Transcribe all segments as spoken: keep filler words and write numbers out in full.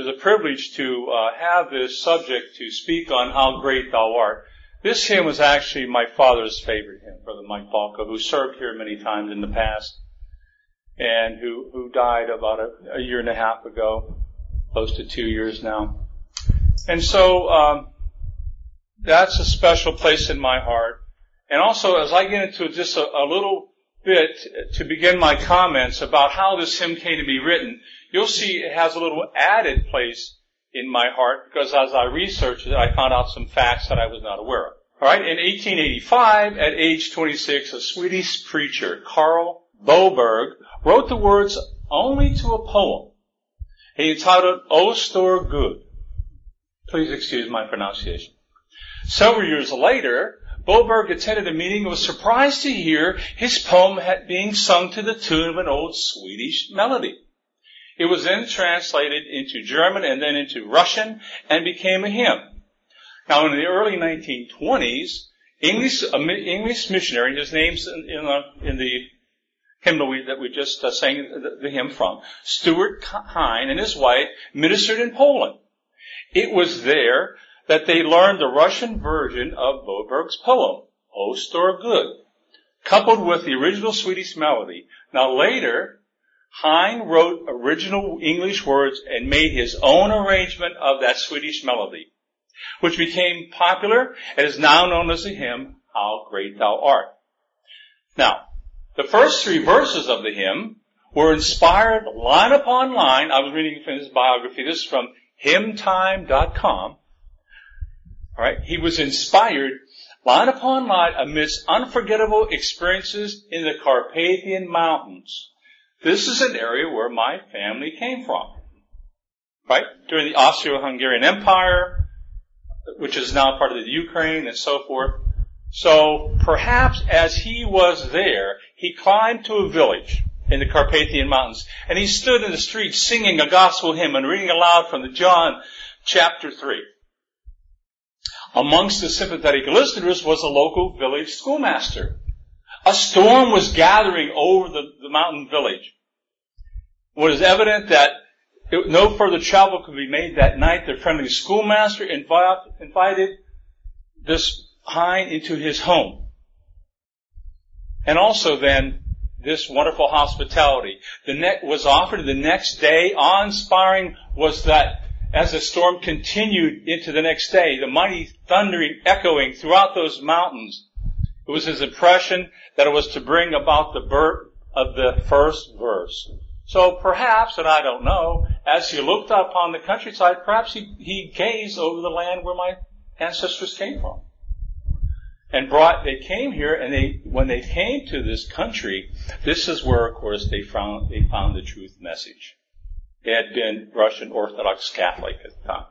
is a privilege to uh, have this subject to speak on how great thou art. This hymn was actually my father's favorite hymn, Brother Mike Falco, who served here many times in the past and who, who died about a, a year and a half ago, close to two years now. And so um, that's a special place in my heart. And also, as I get into just a, a little bit to begin my comments about how this hymn came to be written, you'll see it has a little added place in my heart, because as I researched it, I found out some facts that I was not aware of. All right, in eighteen eighty-five, at age twenty-six, a Swedish preacher, Karl Boberg, wrote the words only to a poem. He entitled O Stor Gud. Please excuse my pronunciation. Several years later, Boberg attended a meeting and was surprised to hear his poem being sung to the tune of an old Swedish melody. It was then translated into German and then into Russian and became a hymn. Now, in the early nineteen twenties, English, an English missionary, his name's in, in, the, in the hymnal we, that we just uh, sang the, the hymn from, Stuart Hine and his wife ministered in Poland. It was there that they learned the Russian version of Boberg's poem, O Stor Gud, coupled with the original Swedish melody. Now, later, Hine wrote original English words and made his own arrangement of that Swedish melody, which became popular and is now known as the hymn, How Great Thou Art. Now, the first three verses of the hymn were inspired line upon line. I was reading from his biography. This is from hymn time dot com. All right. He was inspired line upon line amidst unforgettable experiences in the Carpathian Mountains. This is an area where my family came from, right? During the Austro-Hungarian Empire, which is now part of the Ukraine and so forth. So perhaps as he was there, he climbed to a village in the Carpathian Mountains, and he stood in the street singing a gospel hymn and reading aloud from the John chapter three. Amongst the sympathetic listeners was a local village schoolmaster. A storm was gathering over the, the mountain village. It was evident that it, no further travel could be made that night. The friendly schoolmaster invite, invited this Hine into his home. And also then, this wonderful hospitality. The net was offered the next day. Awe-inspiring was that as the storm continued into the next day, the mighty thundering echoing throughout those mountains, it was his impression that it was to bring about the birth of the first verse. So perhaps, and I don't know, as he looked upon the countryside, perhaps he, he gazed over the land where my ancestors came from. And brought, they came here, and they, when they came to this country, this is where, of course, they found, they found the truth message. They had been Russian Orthodox Catholic at the time.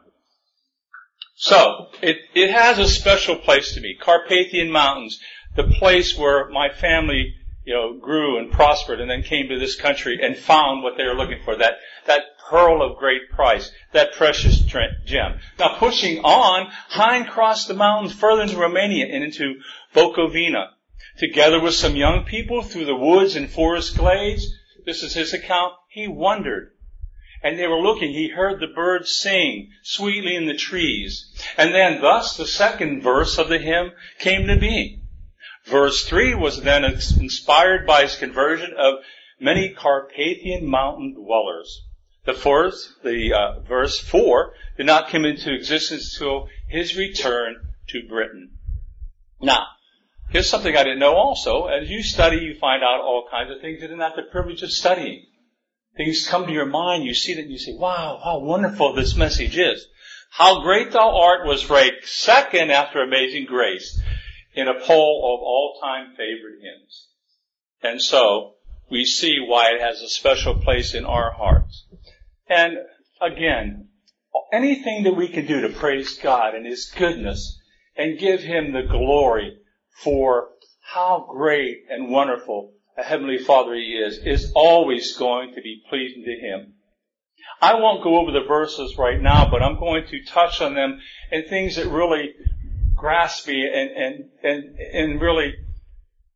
So, it, it has a special place to me. Carpathian Mountains, the place where my family, you know, grew and prospered and then came to this country and found what they were looking for, that, that pearl of great price, that precious gem. Now, pushing on, Hine crossed the mountains further into Romania and into Bukovina, together with some young people through the woods and forest glades. This is his account. He wondered. And they were looking. He heard the birds sing sweetly in the trees. And then thus the second verse of the hymn came to being. Verse three was then inspired by his conversion of many Carpathian mountain dwellers. The fourth, the uh, verse four, did not come into existence until his return to Britain. Now, here's something I didn't know also. As you study, you find out all kinds of things. You didn't have the privilege of studying. Things come to your mind, you see that, and you say, wow, how wonderful this message is. How Great Thou Art was ranked second after Amazing Grace in a poll of all-time favorite hymns. And so, we see why it has a special place in our hearts. And again, anything that we can do to praise God and His goodness and give Him the glory for how great and wonderful a Heavenly Father He is, is always going to be pleasing to Him. I won't go over the verses right now, but I'm going to touch on them and things that really grasp me and, and, and, and really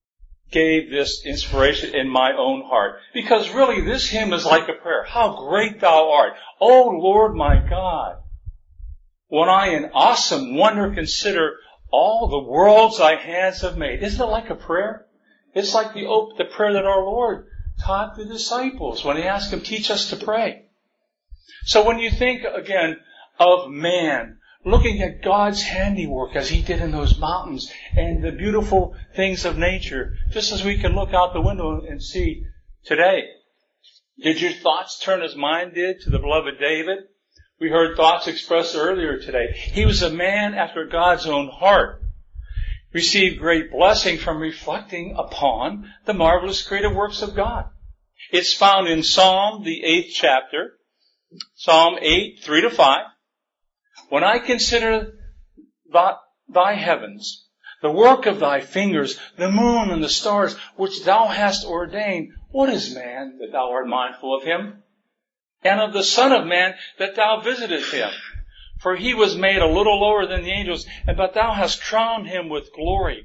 gave this inspiration in my own heart. Because really, this hymn is like a prayer. How great thou art, O Lord my God. When I in awesome wonder consider all the worlds thy hands have made. Isn't it like a prayer? It's like the, the prayer that our Lord taught the disciples when he asked them, teach us to pray. So when you think, again, of man, looking at God's handiwork as he did in those mountains and the beautiful things of nature, just as we can look out the window and see today. Did your thoughts turn as mine did to the beloved David? We heard thoughts expressed earlier today. He was a man after God's own heart. Received great blessing from reflecting upon the marvelous creative works of God. It's found in Psalm, the eighth chapter, Psalm eight, three to five. When I consider thy, thy heavens, the work of thy fingers, the moon and the stars, which thou hast ordained, what is man that thou art mindful of him? And of the Son of Man that thou visitest him. For he was made a little lower than the angels, and but thou hast crowned him with glory.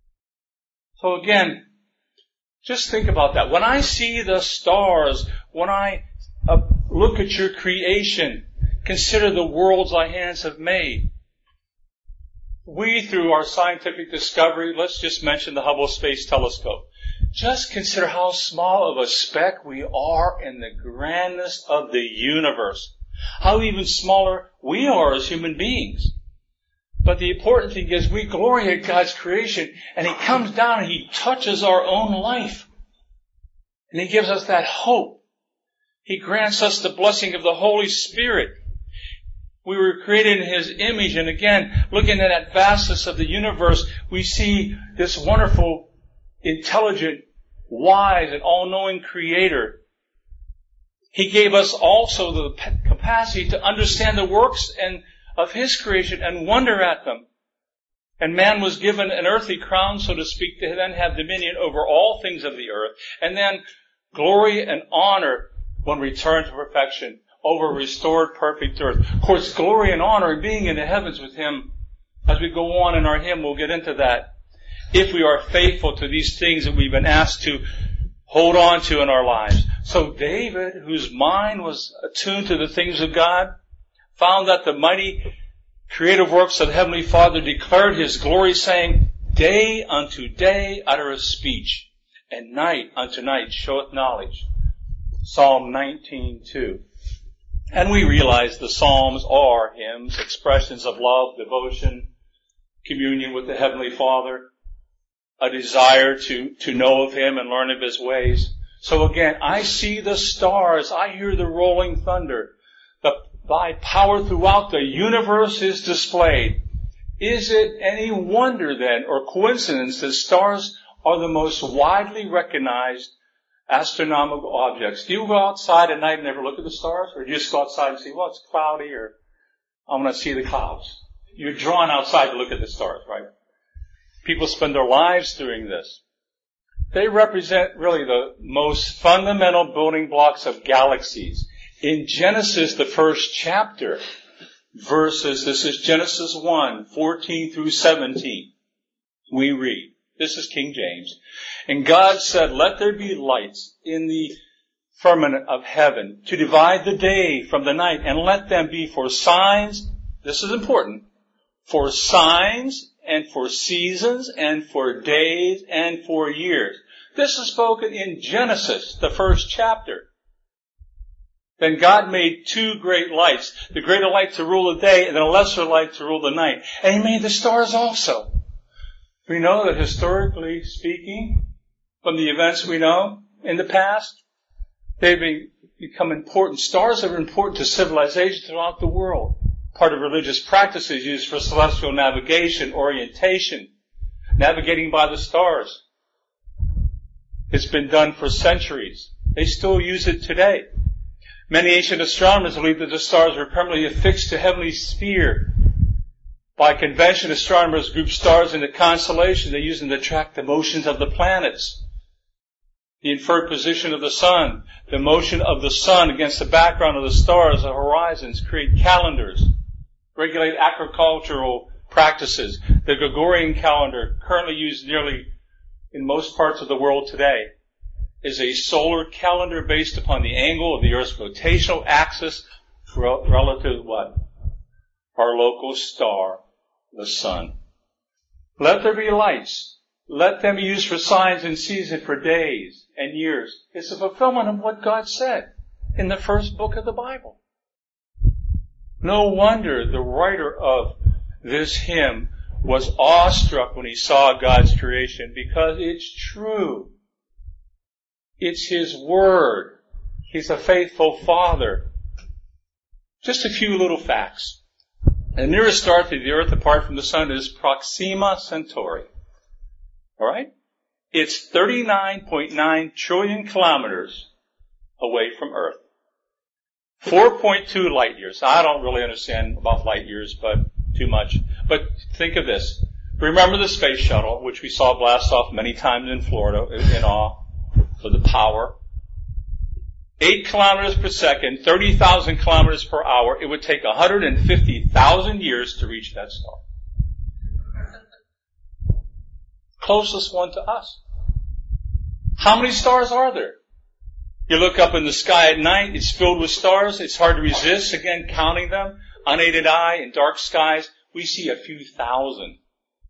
So again, just think about that. When I see the stars, when I uh, look at your creation, consider the worlds thy hands have made. We, through our scientific discovery, let's just mention the Hubble Space Telescope. Just consider how small of a speck we are in the grandness of the universe. How even smaller we are as human beings. But the important thing is we glory at God's creation, and he comes down and he touches our own life. And he gives us that hope. He grants us the blessing of the Holy Spirit. We were created in his image, and again, looking at that vastness of the universe, we see this wonderful, intelligent, wise, and all-knowing Creator. He gave us also the capacity to understand the works and of his creation and wonder at them. And man was given an earthly crown, so to speak, to then have dominion over all things of the earth, and then glory and honor when returned to perfection over restored perfect earth. Of course, glory and honor and being in the heavens with him. As we go on in our hymn, we'll get into that. If we are faithful to these things that we've been asked to hold on to in our lives. So David, whose mind was attuned to the things of God, found that the mighty creative works of the Heavenly Father declared his glory, saying, day unto day uttereth speech, and night unto night showeth knowledge. Psalm nineteen two. And we realize the Psalms are hymns, expressions of love, devotion, communion with the Heavenly Father, a desire to, to know of him and learn of his ways. So again, I see the stars, I hear the rolling thunder. The, thy power throughout the universe is displayed. Is it any wonder then, or coincidence, that stars are the most widely recognized astronomical objects? Do you go outside at night and never look at the stars? Or do you just go outside and say, well, it's cloudy, or I'm going to see the clouds? You're drawn outside to look at the stars, right? People spend their lives doing this. They represent really the most fundamental building blocks of galaxies. In Genesis, the first chapter, verses, this is Genesis one, fourteen through seventeen, we read. This is King James. And God said, let there be lights in the firmament of heaven to divide the day from the night, and let them be for signs, this is important, for signs and for seasons and for days and for years. This is spoken in Genesis, the first chapter. Then God made two great lights, the greater light to rule the day and then a lesser light to rule the night. And he made the stars also. We know that historically speaking, from the events we know in the past, they've become important. Stars are important to civilization throughout the world. Part of religious practices used for celestial navigation, orientation, navigating by the stars. It's been done for centuries. They still use it today. Many ancient astronomers believed that the stars were permanently affixed to heavenly sphere. By convention, astronomers group stars into constellations. They use them to track the motions of the planets, the inferred position of the sun, the motion of the sun against the background of the stars, the horizons, create calendars, regulate agricultural practices. The Gregorian calendar, currently used nearly in most parts of the world today is a solar calendar based upon the angle of the Earth's rotational axis relative to what? Our local star, the sun. Let there be lights. Let them be used for signs and seasons for days and years. It's a fulfillment of what God said in the first book of the Bible. No wonder the writer of this hymn was awestruck when he saw God's creation, because it's true. It's His Word. He's a faithful Father. Just a few little facts. The nearest star to the Earth apart from the Sun is Proxima Centauri. Alright? It's thirty-nine point nine trillion kilometers away from Earth. four point two light years. I don't really understand about light years, but too much. But think of this. Remember the space shuttle, which we saw blast off many times in Florida in awe of the power. Eight kilometers per second, thirty thousand kilometers per hour. It would take one hundred fifty thousand years to reach that star. Closest one to us. How many stars are there? You look up in the sky at night, it's filled with stars. It's hard to resist, again, counting them. Unaided eye in dark skies, we see a few thousand.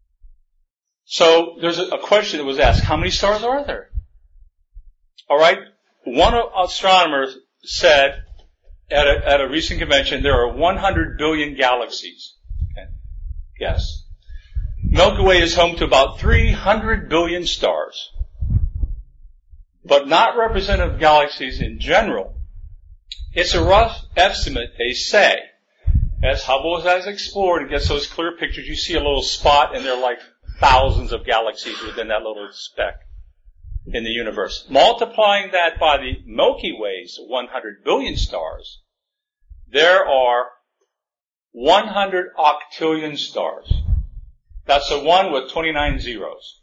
So there's a question that was asked, how many stars are there? Alright, one astronomer said at a, at a recent convention there are one hundred billion galaxies. Okay. Yes. Milky Way is home to about three hundred billion stars. But not representative galaxies in general. It's a rough estimate, they say. As Hubble has explored and gets those clear pictures, you see a little spot and there are like thousands of galaxies within that little speck in the universe. Multiplying that by the Milky Way's one hundred billion stars, there are one hundred octillion stars. That's a one with twenty-nine zeros.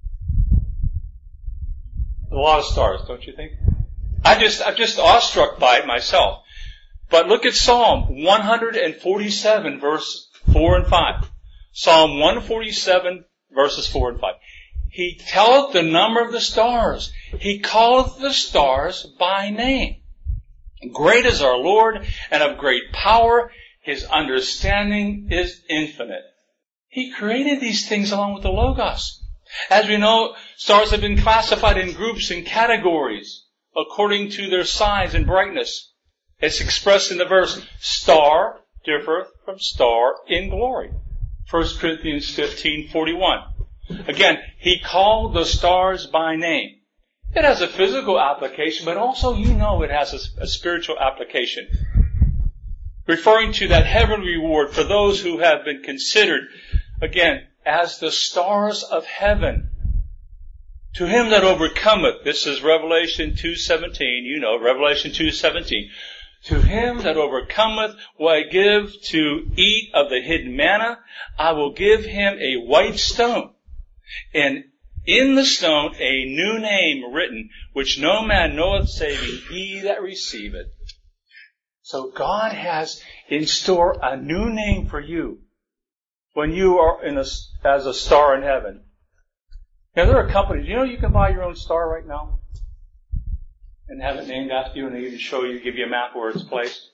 A lot of stars, don't you think? I just, I'm just awestruck by it myself. But look at Psalm one forty-seven, verse four and five. Psalm one forty-seven, verses four and five. He telleth the number of the stars. He calleth the stars by name. Great is our Lord, and of great power. His understanding is infinite. He created these things along with the Logos. As we know, stars have been classified in groups and categories according to their size and brightness. It's expressed in the verse, star differeth from star in glory. First Corinthians fifteen forty-one. Again, he called the stars by name. It has a physical application, but also you know it has a, a spiritual application. Referring to that heavenly reward for those who have been considered, again, as the stars of heaven. To him that overcometh, this is Revelation two seventeen, you know, Revelation two seventeen. To him that overcometh will I give to eat of the hidden manna. I will give him a white stone, and in the stone a new name written, which no man knoweth saving he that receiveth. So God has in store a new name for you when you are in a, as a star in heaven. Now there are companies, you know you can buy your own star right now and have it named after you, and they even show you, give you a map where it's placed.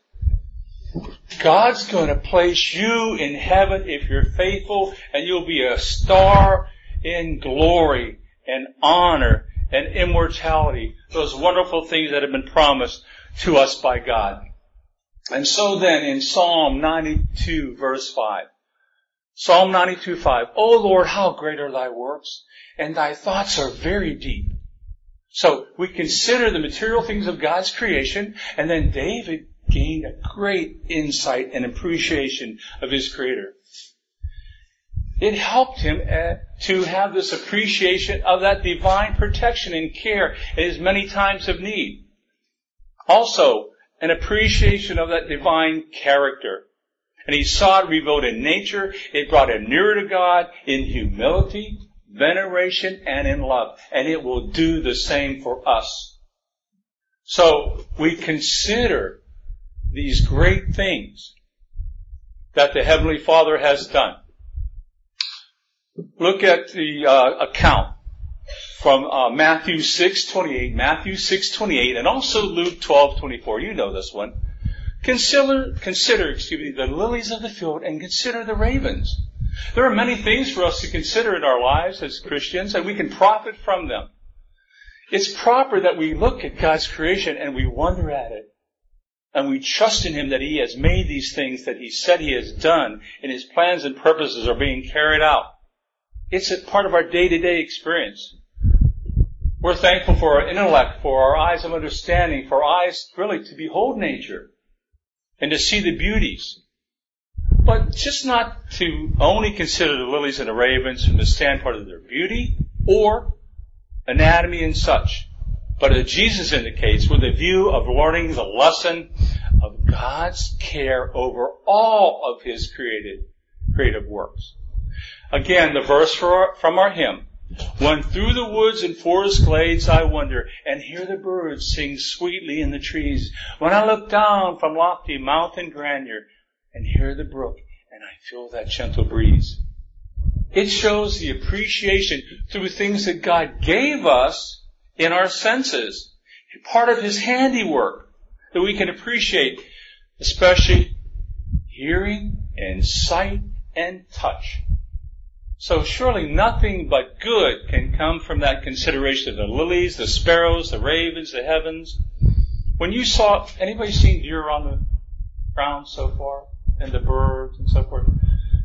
God's going to place you in heaven if you're faithful, and you'll be a star in glory and honor and immortality. Those wonderful things that have been promised to us by God. And so then in Psalm ninety-two verse five, Psalm ninety-two five, O Lord, how great are thy works, and thy thoughts are very deep. So we consider the material things of God's creation, and then David gained a great insight and appreciation of his Creator. It helped him uh, to have this appreciation of that divine protection and care in his many times of need. Also, an appreciation of that divine character. And he saw it revealed in nature. It brought him nearer to God in humility, veneration, and in love. And it will do the same for us. So we consider these great things that the Heavenly Father has done. Look at the uh, account from uh, Matthew six twenty-eight, Matthew six twenty-eight, and also Luke twelve twenty-four. You know this one. Consider, consider, excuse me, the lilies of the field and consider the ravens. There are many things for us to consider in our lives as Christians, and we can profit from them. It's proper that we look at God's creation and we wonder at it. And we trust in Him that He has made these things that He said He has done, and His plans and purposes are being carried out. It's a part of our day-to-day experience. We're thankful for our intellect, for our eyes of understanding, for our eyes really to behold nature and to see the beauties. But just not to only consider the lilies and the ravens from the standpoint of their beauty or anatomy and such, but as Jesus indicates, with a view of learning the lesson of God's care over all of His created, creative works. Again, the verse for our, from our hymn, when through the woods and forest glades I wander, and hear the birds sing sweetly in the trees, when I look down from lofty mountain grandeur, and hear the brook, and I feel that gentle breeze. It shows the appreciation through things that God gave us in our senses, part of His handiwork that we can appreciate, especially hearing and sight and touch. So surely nothing but good can come from that consideration of the lilies, the sparrows, the ravens, the heavens. When you saw, anybody seen deer on the ground so far? And the birds and so forth?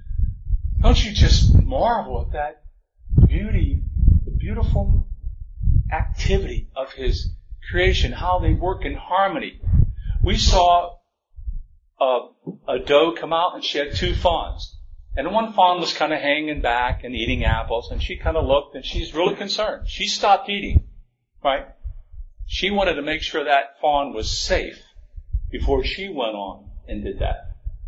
Don't you just marvel at that beauty, the beautiful activity of His creation, how they work in harmony. We saw a, a doe come out and she had two fawns. And one fawn was kind of hanging back and eating apples, and she kind of looked and she's really concerned. She stopped eating, right? She wanted to make sure that fawn was safe before she went on and did that.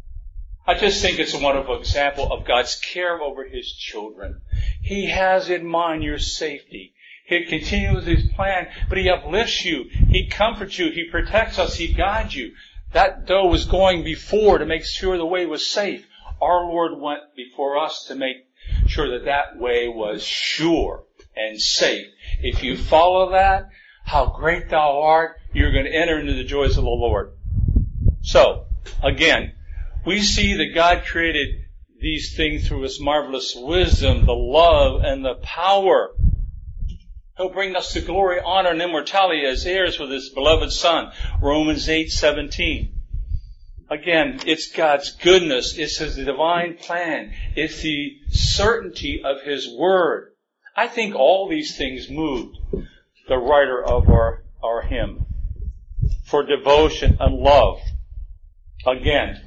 I just think it's a wonderful example of God's care over His children. He has in mind your safety. He continues His plan, but He uplifts you. He comforts you. He protects us. He guides you. That doe was going before to make sure the way was safe. Our Lord went before us to make sure that that way was sure and safe. If you follow that, how great thou art, you're going to enter into the joys of the Lord. So, again, we see that God created these things through His marvelous wisdom, the love, and the power. He'll bring us to glory, honor, and immortality as heirs with His beloved Son. Romans eight seventeen. Again, it's God's goodness. It's His divine plan. It's the certainty of His Word. I think all these things moved the writer of our, our hymn for devotion and love. Again,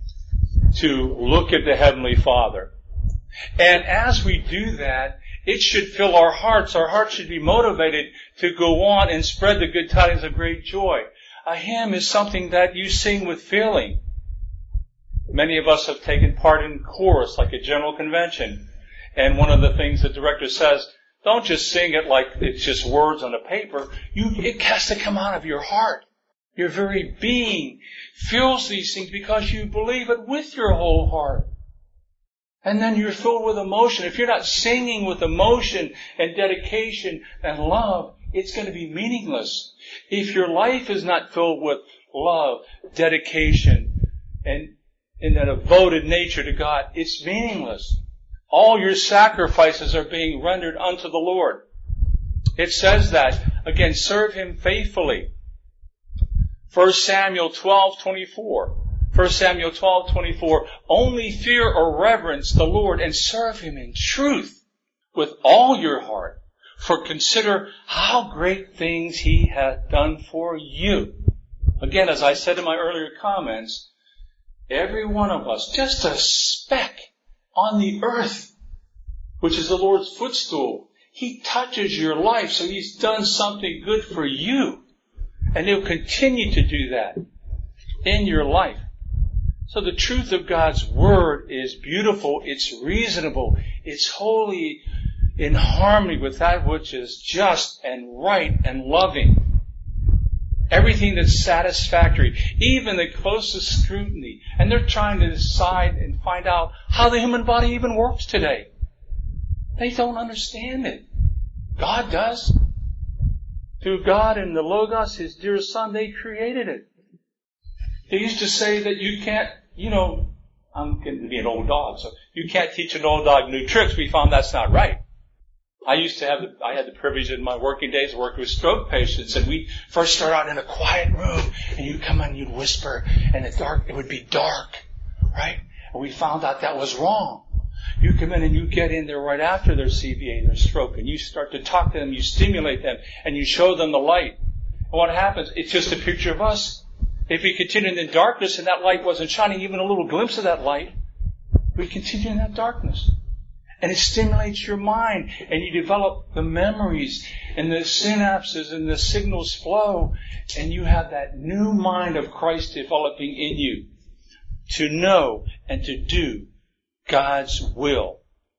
to look at the Heavenly Father. And as we do that, it should fill our hearts. Our hearts should be motivated to go on and spread the good tidings of great joy. A hymn is something that you sing with feeling. Many of us have taken part in chorus, like a general convention. And one of the things the director says, don't just sing it like it's just words on a paper. You, it has to come out of your heart. Your very being feels these things because you believe it with your whole heart. And then you're filled with emotion. If you're not singing with emotion and dedication and love, it's going to be meaningless. If your life is not filled with love, dedication, and in a devoted nature to God, it's meaningless. All your sacrifices are being rendered unto the Lord. It says that. Again, serve Him faithfully. First Samuel twelve twenty-four. First Samuel twelve twenty-four. Only fear or reverence the Lord and serve Him in truth with all your heart. For consider how great things He hath done for you. Again, as I said in my earlier comments, every one of us, just a speck on the earth, which is the Lord's footstool, He touches your life, so He's done something good for you. And He'll continue to do that in your life. So the truth of God's Word is beautiful, it's reasonable, it's holy, in harmony with that which is just and right and loving. Everything that's satisfactory, even the closest scrutiny. And they're trying to decide and find out how the human body even works today. They don't understand it. God does. Through God and the Logos, His dear Son, they created it. They used to say that you can't, you know, I'm getting to be an old dog, so you can't teach an old dog new tricks. We found that's not right. I used to have, the, I had the privilege in my working days of working with stroke patients, and we first start out in a quiet room, and you'd come in and you'd whisper, and the dark, it would be dark, right? And we found out that was wrong. You come in and you get in there right after their C V A, their stroke, and you start to talk to them, you stimulate them, and you show them the light. And what happens? It's just a picture of us. If we continued in darkness and that light wasn't shining, even a little glimpse of that light, we continue in that darkness. And it stimulates your mind, and you develop the memories, and the synapses and the signals flow, and you have that new mind of Christ developing in you to know and to do God's will.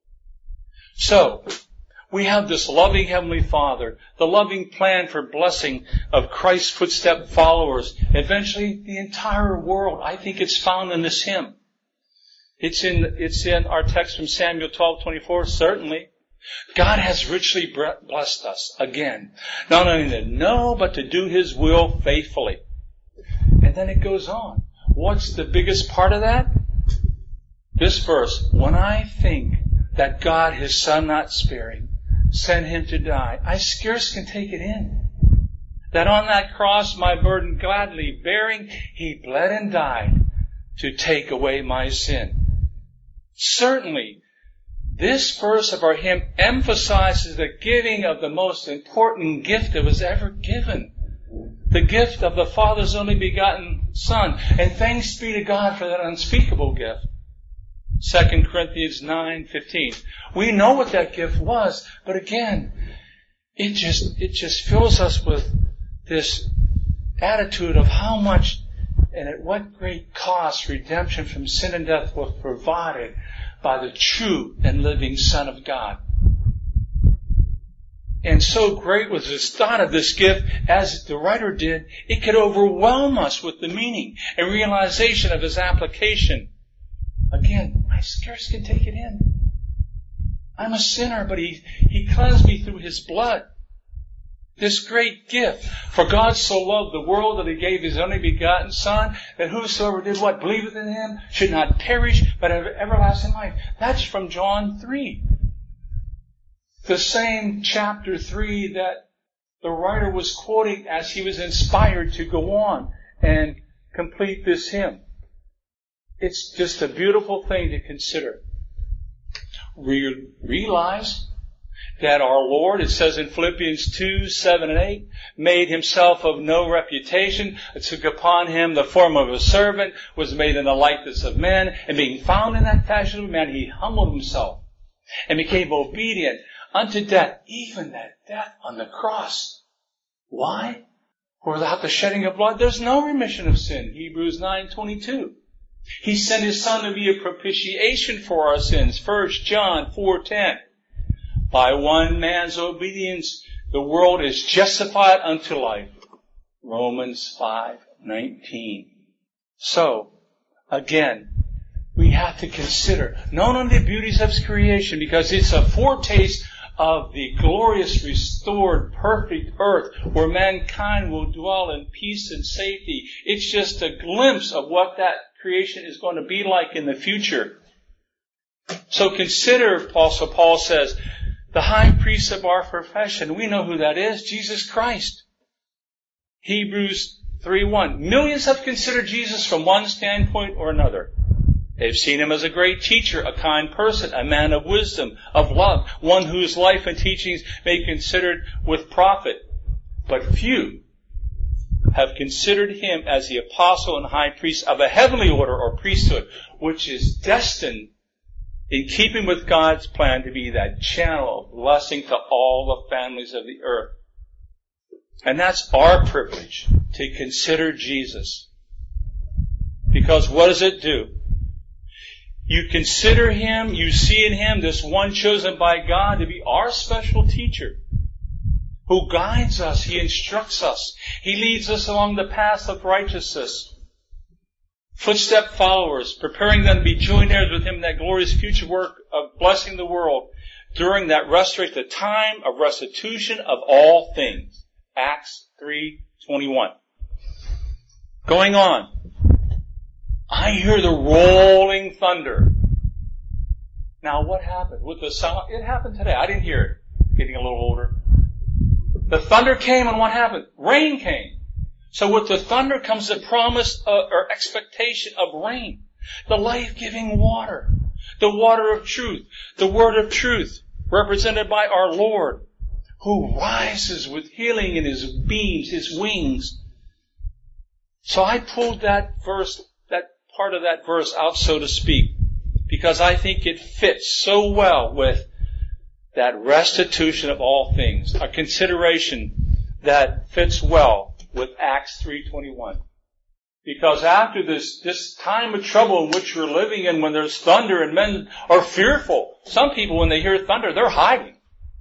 So, we have this loving Heavenly Father, the loving plan for blessing of Christ's footstep followers, eventually the entire world. I think it's found in this hymn. It's in, it's in our text from Samuel twelve twenty-four, certainly. God has richly blessed us, again, not only to know, but to do His will faithfully. And then it goes on. What's the biggest part of that? This verse, when I think that God, His Son not sparing, sent Him to die, I scarce can take it in. That on that cross, my burden gladly bearing, He bled and died to take away my sin. Certainly, this verse of our hymn emphasizes the giving of the most important gift that was ever given. The gift of the Father's only begotten Son. And thanks be to God for that unspeakable gift. Second Corinthians nine fifteen. We know what that gift was, but again, it just, it just fills us with this attitude of how much and at what great cost redemption from sin and death was provided by the true and living Son of God. And so great was his thought of this gift, as the writer did, it could overwhelm us with the meaning and realization of his application. Again, I scarce can take it in. I'm a sinner, but he, he cleansed me through His blood. This great gift. For God so loved the world that He gave His only begotten Son, that whosoever did what? Believeth in Him should not perish, but have everlasting life. That's from John three. The same chapter three that the writer was quoting as he was inspired to go on and complete this hymn. It's just a beautiful thing to consider. Re- realize that our Lord, it says in Philippians two, seven and eight, made Himself of no reputation, took upon Him the form of a servant, was made in the likeness of men, and being found in that fashion of man, He humbled Himself and became obedient unto death, even that death on the cross. Why? For without the shedding of blood, there's no remission of sin. Hebrews nine twenty-two. He sent His Son to be a propitiation for our sins. First John four ten. By one man's obedience, the world is justified unto life. Romans five nineteen. So, again, we have to consider not only the beauties of His creation, because it's a foretaste of the glorious, restored, perfect earth where mankind will dwell in peace and safety. It's just a glimpse of what that creation is going to be like in the future. So consider, also Paul says, the high priest of our profession. We know who that is, Jesus Christ. Hebrews three one. Millions have considered Jesus from one standpoint or another. They've seen Him as a great teacher, a kind person, a man of wisdom, of love, one whose life and teachings may be considered with profit. But few have considered Him as the apostle and high priest of a heavenly order or priesthood, which is destined, in keeping with God's plan, to be that channel of blessing to all the families of the earth. And that's our privilege, to consider Jesus. Because what does it do? You consider Him, you see in Him this one chosen by God to be our special teacher, who guides us, He instructs us, He leads us along the path of righteousness. footstep followers, preparing them to be joint heirs with him in that glorious future work of blessing the world during that restoration, the time of restitution of all things. Acts three twenty-one. Going on. I hear the rolling thunder. Now what happened with the sound? It happened today. I didn't hear it. Getting a little older. The thunder came, and what happened? Rain came. So with the thunder comes the promise of, or expectation of rain. The life-giving water. The water of truth. The word of truth. Represented by our Lord. Who rises with healing in his beams, his wings. So I pulled that verse, that part of that verse out, so to speak, because I think it fits so well with that restitution of all things, a consideration that fits well with Acts three twenty-one. Because after this, this time of trouble in which we're living in, when there's thunder and men are fearful, some people when they hear thunder, they're hiding.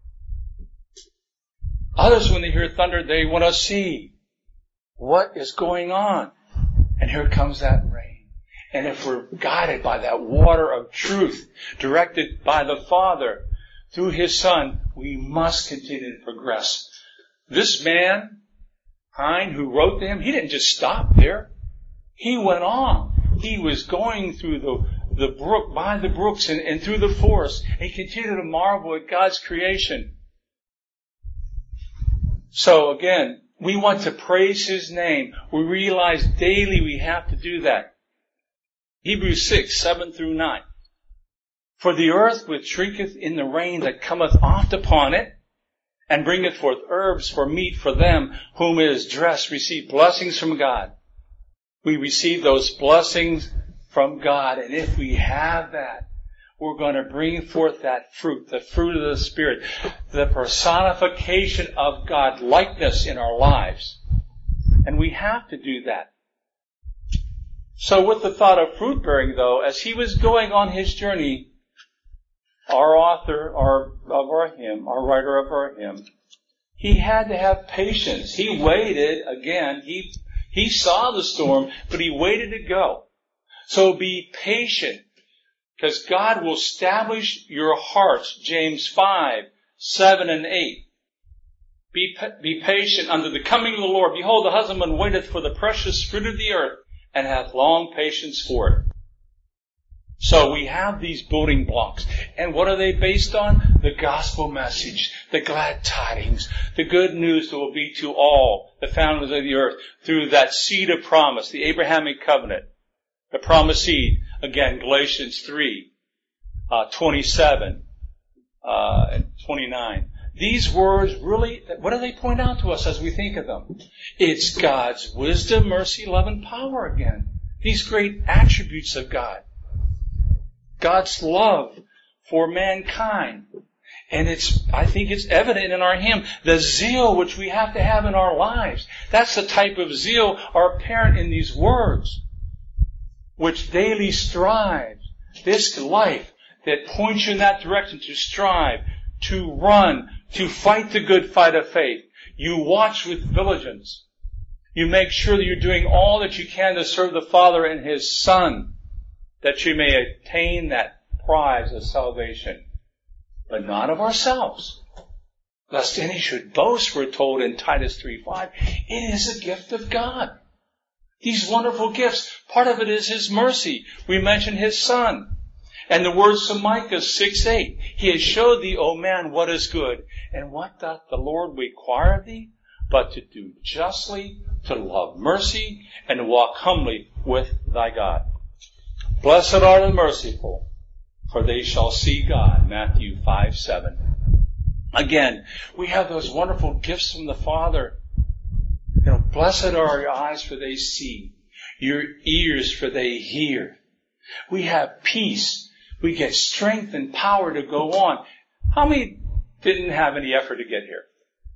Others when they hear thunder, they want to see what is going on. And here comes that rain. And if we're guided by that water of truth, directed by the Father through His Son, we must continue to progress. This man, Hein, who wrote to him, he didn't just stop there. He went on. He was going through the, the brook, by the brooks and, and through the forest. And he continued to marvel at God's creation. So again, we want to praise His name. We realize daily we have to do that. Hebrews six, seven through nine. For the earth which drinketh in the rain that cometh oft upon it, and bringeth forth herbs for meat for them whom it is dressed, receive blessings from God. We receive those blessings from God, and if we have that, we're going to bring forth that fruit, the fruit of the Spirit, the personification of God likeness in our lives. And we have to do that. So with the thought of fruit bearing, though, as he was going on his journey, our author our, of our hymn, our writer of our hymn, he had to have patience. He waited again. He, he saw the storm, but he waited to go. So be patient. Because God will establish your hearts, James five, seven, and eight. Be, be patient unto the coming of the Lord. Behold, the husbandman waiteth for the precious fruit of the earth, and hath long patience for it. So we have these building blocks. And what are they based on? The gospel message, the glad tidings, the good news that will be to all the families of the earth through that seed of promise, the Abrahamic covenant, the promised seed. Again, Galatians three, uh, twenty-seven, uh, and twenty-nine. These words really, what do they point out to us as we think of them? It's God's wisdom, mercy, love, and power again. These great attributes of God. God's love for mankind. And it's, I think it's evident in our hymn, the zeal which we have to have in our lives. That's the type of zeal are apparent in these words, which daily strives. This life that points you in that direction to strive, to run, to fight the good fight of faith. You watch with diligence. You make sure that you're doing all that you can to serve the Father and His Son, that you may attain that prize of salvation. But not of ourselves, lest any should boast, we're told in Titus three five. It is a gift of God. These wonderful gifts, part of it is His mercy. We mentioned His Son. And the words of Micah six eight. He has showed thee, O man, what is good. And what doth the Lord require of thee? But to do justly, to love mercy, and to walk humbly with thy God. Blessed are the merciful, for they shall see God. Matthew five seven. Again, we have those wonderful gifts from the Father. You know, blessed are your eyes, for they see. Your ears, for they hear. We have peace. We get strength and power to go on. How many didn't have any effort to get here?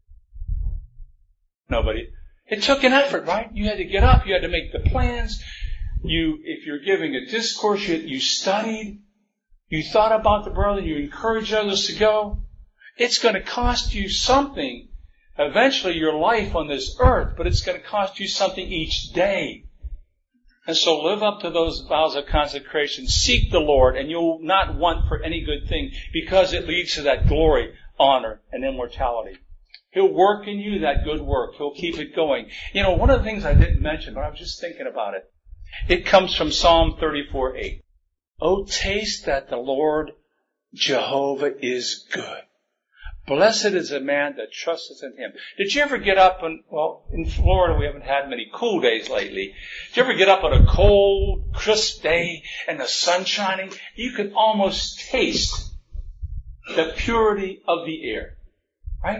Nobody. It took an effort, right? You had to get up. You had to make the plans. You, if you're giving a discourse, you, you studied. You thought about the brother. You encouraged others to go. It's going to cost you something. Eventually, your life on this earth, but it's going to cost you something each day. And so live up to those vows of consecration. Seek the Lord, and you'll not want for any good thing, because it leads to that glory, honor, and immortality. He'll work in you that good work. He'll keep it going. You know, one of the things I didn't mention, but I was just thinking about it. It comes from Psalm thirty-four eight. Oh, taste that the Lord Jehovah is good. Blessed is a man that trusteth in him. Did you ever get up and, well, in Florida we haven't had many cool days lately. Did you ever get up on a cold, crisp day and the sun shining? You could almost taste the purity of the air. Right?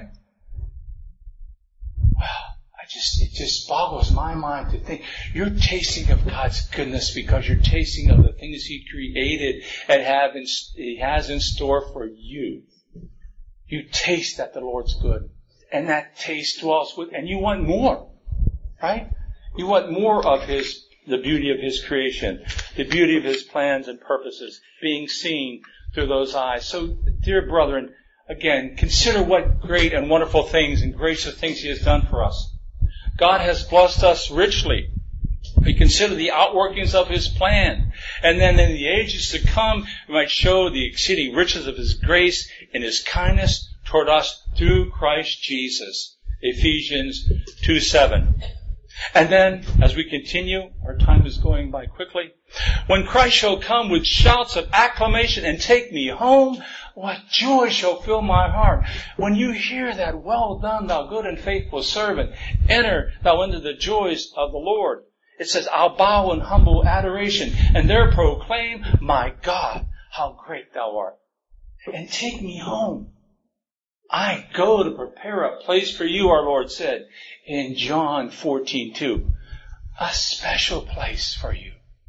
Well, I just, it just boggles my mind to think you're tasting of God's goodness because you're tasting of the things He created and have in, He has in store for you. You taste that the Lord's good. And that taste dwells with, and you want more. Right? You want more of His, the beauty of His creation, the beauty of His plans and purposes being seen through those eyes. So, dear brethren, again, consider what great and wonderful things and gracious things He has done for us. God has blessed us richly. We consider the outworkings of His plan. And then in the ages to come, we might show the exceeding riches of His grace and His kindness toward us through Christ Jesus. Ephesians two seven. And then, as we continue, our time is going by quickly. When Christ shall come with shouts of acclamation and take me home, what joy shall fill my heart. When you hear that, well done, thou good and faithful servant, enter thou into the joys of the Lord. It says, I'll bow in humble adoration and there proclaim, my God, how great thou art. And take me home. I go to prepare a place for you, our Lord said in John fourteen two. A special place for you.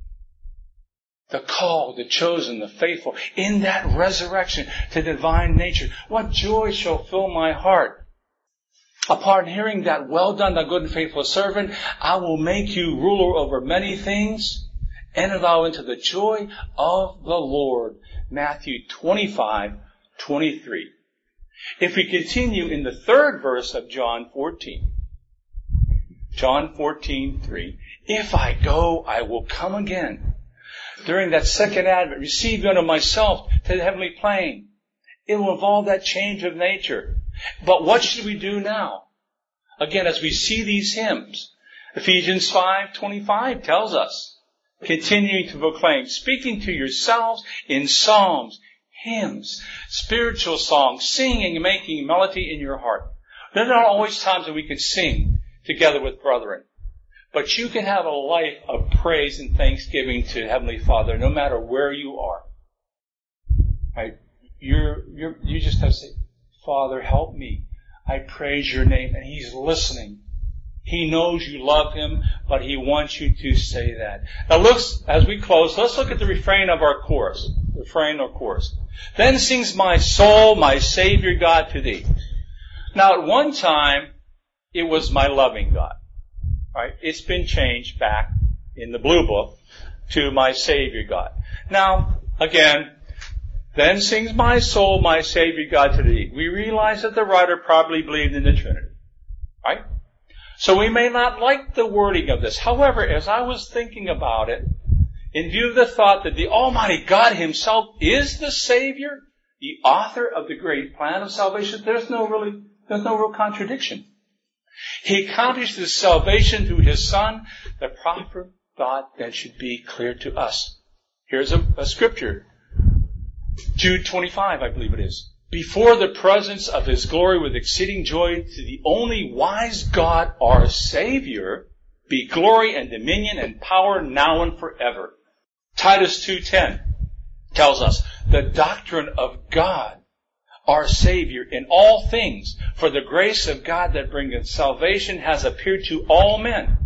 The called, the chosen, the faithful, in that resurrection to divine nature. What joy shall fill my heart. Upon hearing that, well done, thou good and faithful servant, I will make you ruler over many things. Enter thou into the joy of the Lord. Matthew twenty-five twenty-three. If we continue in the third verse of John fourteen. John fourteen three. If I go, I will come again. During that second advent, receive you unto myself to the heavenly plane. It will involve that change of nature. But what should we do now? Again, as we see these hymns, Ephesians five twenty-five tells us, continuing to proclaim, speaking to yourselves in psalms, hymns, spiritual songs, singing and making melody in your heart. There are not always times that we can sing together with brethren. But you can have a life of praise and thanksgiving to Heavenly Father no matter where you are. Right? You're, you're, you just have to say, Father, help me. I praise your name. And He's listening. He knows you love Him, but He wants you to say that. Now let's, as we close, let's look at the refrain of our chorus. Refrain or chorus. Then sings my soul, my Savior God to Thee. Now at one time, it was my loving God. Right? It's been changed back in the Blue Book to my Savior God. Now, again, then sings my soul, my Savior God to Thee. We realize that the writer probably believed in the Trinity. Right? So we may not like the wording of this. However, as I was thinking about it, in view of the thought that the Almighty God Himself is the Savior, the author of the great plan of salvation, there's no really, there's no real contradiction. He accomplished His salvation through His Son. The proper thought that should be clear to us. Here's a, a scripture. Jude twenty-five, I believe it is. Before the presence of His glory with exceeding joy to the only wise God, our Savior, be glory and dominion and power now and forever. Titus two ten tells us the doctrine of God, our Savior, in all things, for the grace of God that bringeth salvation has appeared to all men.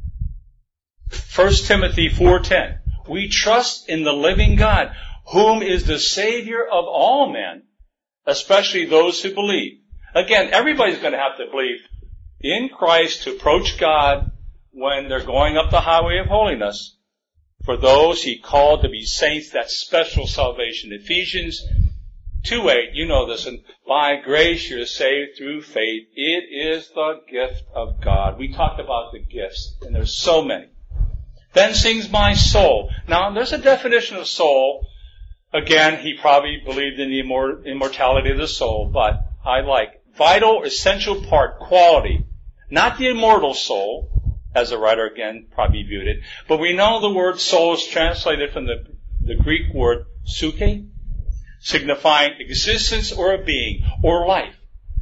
First Timothy four ten. We trust in the living God, whom is the Savior of all men, especially those who believe. Again, everybody's going to have to believe in Christ to approach God when they're going up the highway of holiness. For those He called to be saints, that special salvation. Ephesians two eight, you know this, and by grace you're saved through faith. It is the gift of God. We talked about the gifts, and there's so many. Then sings my soul. Now, there's a definition of soul. Again, he probably believed in the immor- immortality of the soul, but I like vital, essential part, quality. Not the immortal soul, as the writer again probably viewed it, but we know the word soul is translated from the, the Greek word psyche, signifying existence or a being, or life.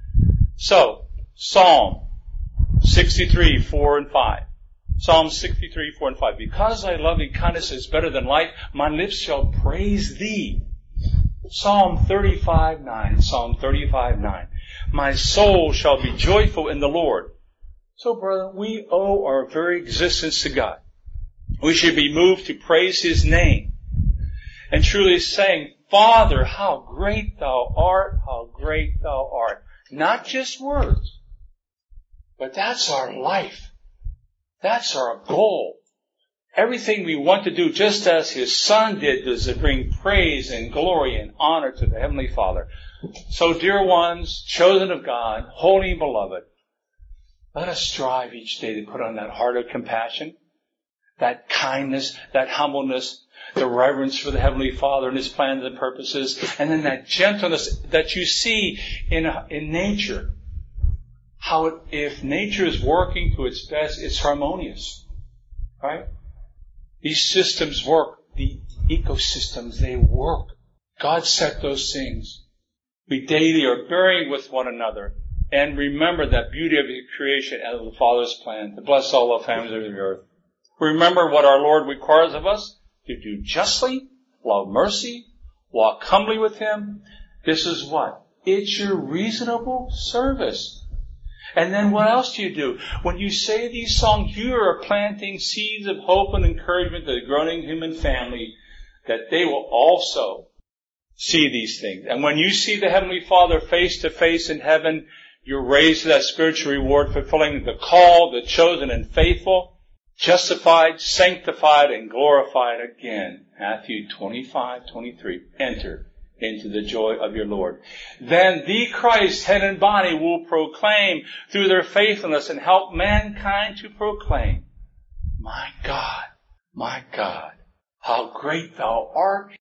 So, Psalm sixty-three, four and five. Psalm sixty-three, four and five. Because thy loving kindness is better than life, my lips shall praise thee. Psalm thirty-five, nine. Psalm thirty-five, nine. My soul shall be joyful in the Lord. So, brother, we owe our very existence to God. We should be moved to praise His name. And truly saying, Father, how great thou art, how great thou art. Not just words, but that's our life. That's our goal. Everything we want to do, just as His Son did, is to bring praise and glory and honor to the Heavenly Father. So, dear ones, chosen of God, holy and beloved, let us strive each day to put on that heart of compassion, that kindness, that humbleness, the reverence for the Heavenly Father and His plans and purposes, and then that gentleness that you see in, in nature. How it, if nature is working to its best, it's harmonious. Right? These systems work. The ecosystems, they work. God set those things. We daily are bearing with one another. And remember that beauty of His creation and of the Father's plan to bless all the families of the earth. Remember what our Lord requires of us, to do justly, love mercy, walk humbly with Him. This is what? It's your reasonable service. And then what else do you do? When you say these songs, you are planting seeds of hope and encouragement to the groaning human family, that they will also see these things. And when you see the Heavenly Father face to face in heaven, you're raised to that spiritual reward, fulfilling the call, the chosen and faithful, justified, sanctified, and glorified again. Matthew twenty-five, twenty-three. Enter into the joy of your Lord. Then the Christ, head and body, will proclaim through their faithfulness and help mankind to proclaim, my God, my God, how great thou art.